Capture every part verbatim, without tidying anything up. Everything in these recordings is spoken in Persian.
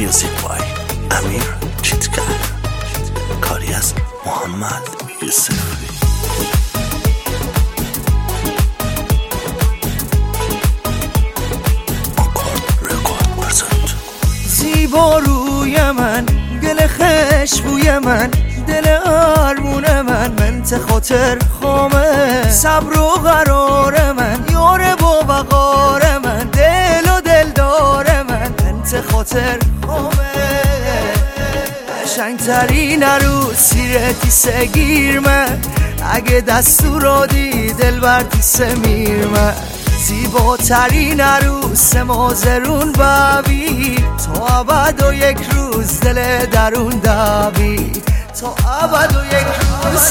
میوزیک بای امیر کیتکر، کاری از محمد یوسفی. زیبا روی من، دل خشبوی من، دل آرمون من، منت خاطر خامه، صبر و قرار من، یار با وقار من، دل و دلدار من، منت خاطر خامه. قشنگترین عروسی رتیسه گیر من، اگه دستور دی دل برتیسه میر من، زیباترین عروس مازرون بابی، تا ابد و یک روز دل درون دابی، تا ابد و یک روز.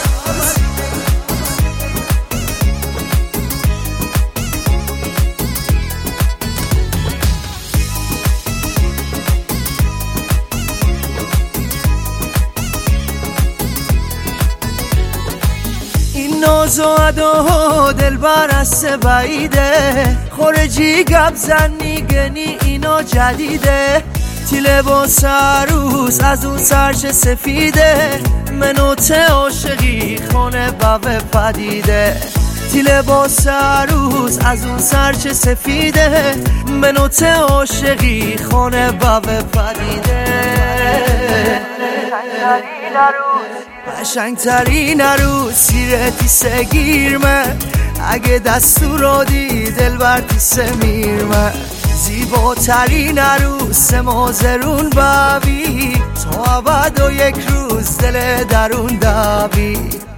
این ناز و ادا دل برست بعیده، خورجی گب زنی گنی اینا جدیده، تی لباس عروس از اون سرش سفیده، منوت عاشقی خانه بوه پدیده، تی لباس عروس از اون سرش سفیده، منوت عاشقی خانه بوه پدیده. قشنگترین عروسی رتیسه گیر من، اگه دستور دی دل برتیسه میر من، زیباترین عروس مازرون بابی، تا ابد و یک روز دل درون دابی.